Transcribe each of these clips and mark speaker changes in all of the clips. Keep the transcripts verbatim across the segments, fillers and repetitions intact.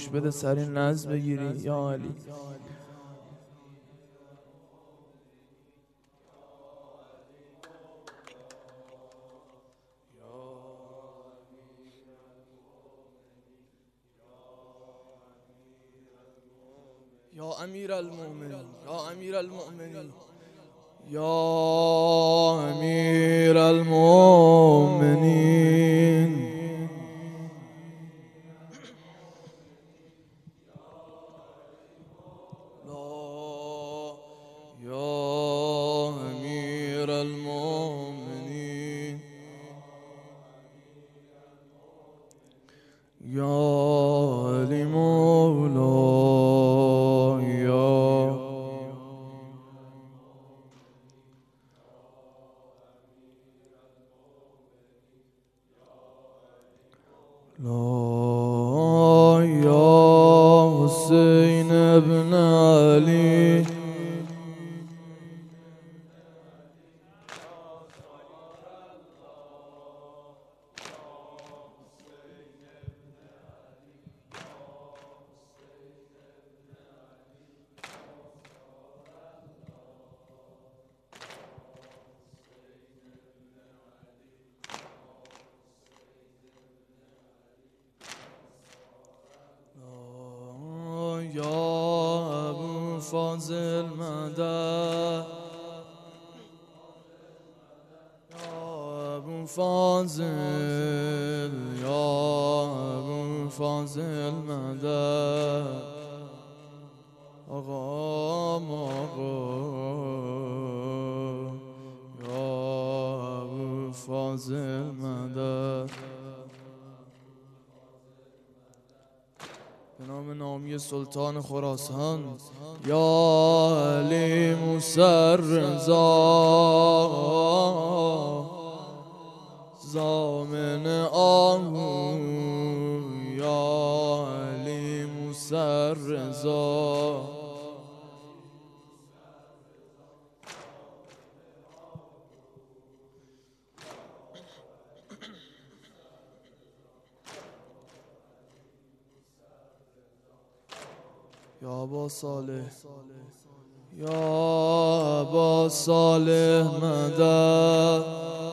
Speaker 1: گوش بده سری نظم بگیری یا علی. یا امیر المؤمنین یا امیر المؤمنین یا امیر المؤمنین یا امیر المؤمنین یا علی مولا یا لا یا حسین ابن علی یا ابو فاضل مدد یا ابو فاضل یا ابو فاضل مدد آقا آقا یا ابو فاضل مدد. به نام نامی سلطان خراسان یا علی موسی رضا ضامن آهو یا علی موسی رضا یا ابا صالح یا ابا صالح مدد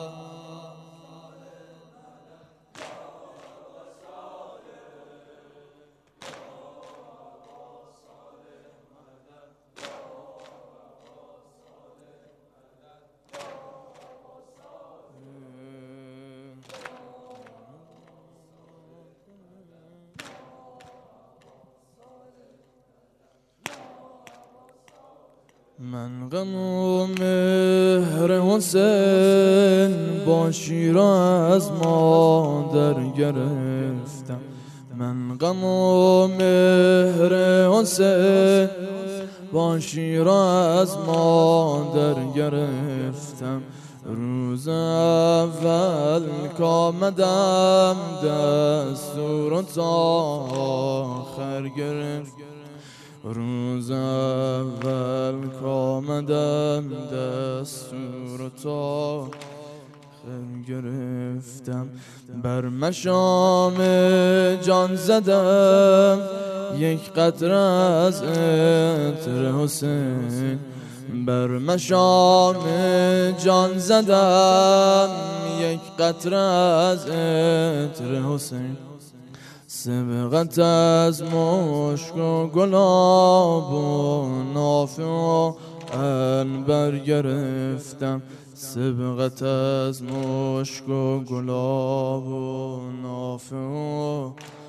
Speaker 1: من غم و مهر حسین با شیر از مادر گرفتم. من غم و مهر حسین با شیر از مادر گرفتم. روز اول کامدم دستور تا آخر گرفت. روز اول کامدم دستور تا خر گرفتم. بر مشام جان زدم یک قطره از عطر حسین. بر مشام جان زدم یک قطره از عطر حسین. سبقت از مشک و گلاب و نافه و عنبر گرفتم. سبقت از مشک و گلاب و نافه و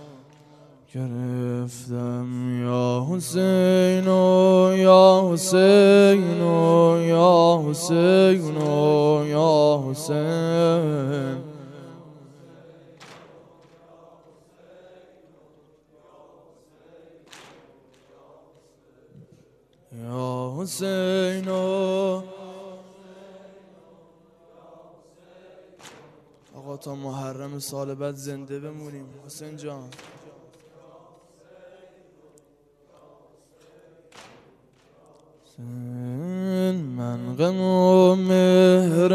Speaker 1: گرفتم. یا حسین و یا حسین و یا حسین و یا حسین. یا حسین آقا تا محرم سال بعد زنده بمونیم حسین جان. من غم و مهر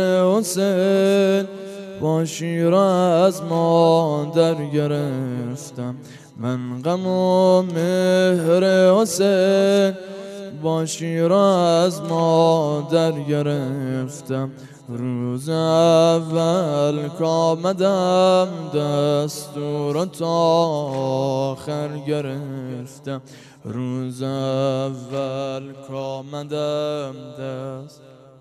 Speaker 1: حسین با شیر از مادر گرفتم. من غم و مهر حسین با شیر از مادر گرفتم. روز اول کامدم دستور تا آخر گرفتم. روز اول کامدم دست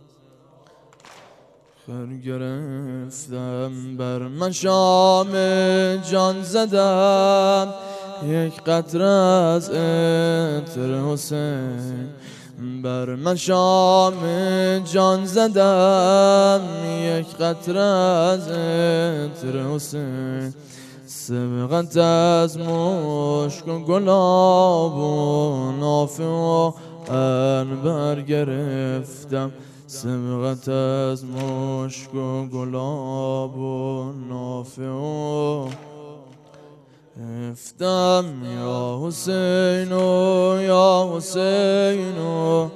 Speaker 1: خر گرفتم. بر مشام جان زدم یک قطره از عطر حسین. بر مشام جان زدم یک قطره از عطر حسین. سبقت از مشک و گلاب و نافه و عنبر گرفتم. سبقت از مشک و گلاب و نافه و گرفتم. یا حسین و یا حسین و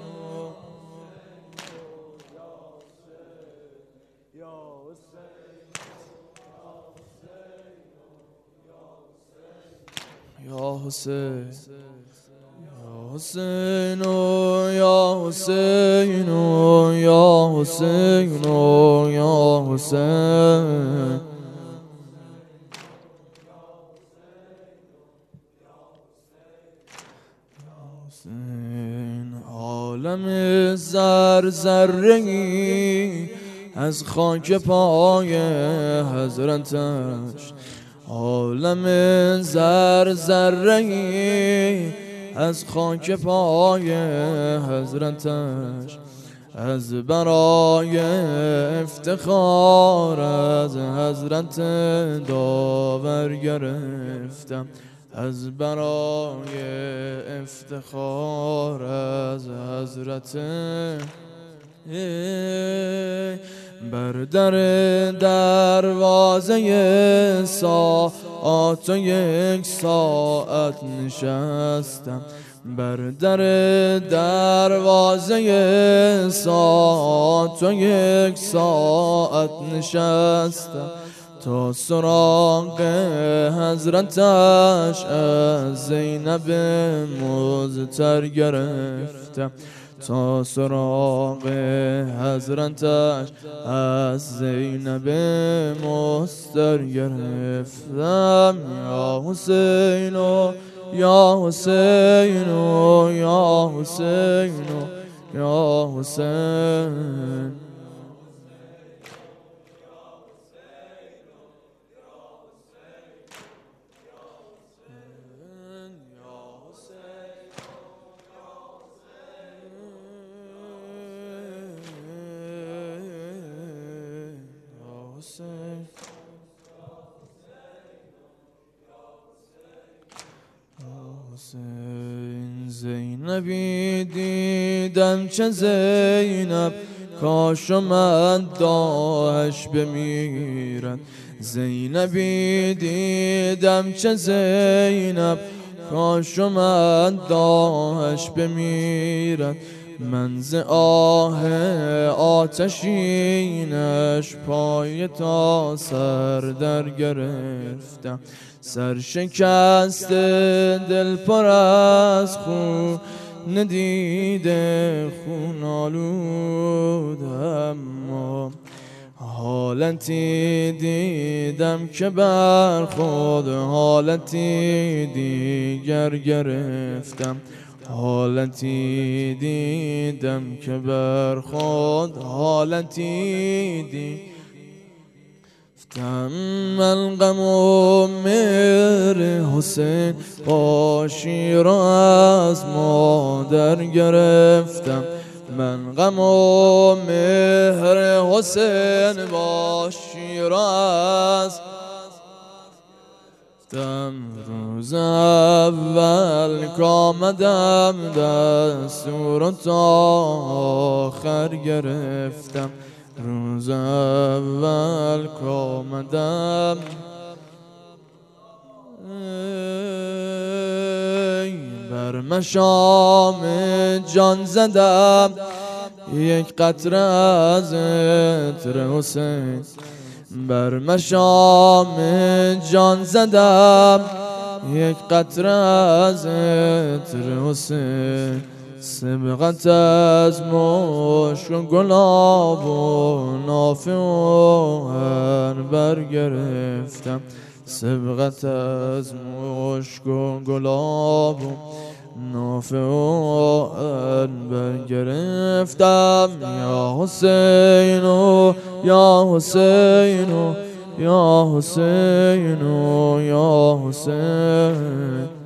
Speaker 1: یا حسین یا حسین و یا حسین و یا حسین و یا حسین. عالم زر ذره‌ای از خاک پای حضرتش. عالم زر ذره‌ای از خاک پای حضرتش. از برای افتخار از حضرت داور گرفتم. از برای افتخار از حضرت بر در دروازه ساعت و یک ساعت نشستم. بر در دروازه ساعت و یک ساعت نشستم تا سراغ حضرتش از زینب مضطر گرفتم. تا سراغ حضرتش از زینب مضطر گرفتم. یا حسین و یا حسین و یا حسین و یا حسین. زینبی دیدم چه زینب کاش من داعش بمیرم. زینبی دیدم چه زینب کاش من داعش بمیرم. من ز آه آتشینش پای تا سر در گرفتم. سر شکست دل پر از خون ندیده خون آلود. اما حالتی دیدم که بر خود حالتی دیگر گرفتم. حالتی دیدم که بر خود حالتی دیگر من غم و مهر حسین با شیر از مادر گرفتم. من غم و مهر حسین با شیر از دم. روز اول کامدم دستور تا آخر گرفتم. روز اول کامدم بر مشام جان زدم یک قطره از عطر حسین. بر مشام جان زدم یک قطره از عطر حسین، سبقت از مشک و گلاب و نافه و عنبر گرفتم، سبقت از مشک و گلاب و نافه و عنبر گرفتم. یا حسین یا حسین یا حسین یا حسین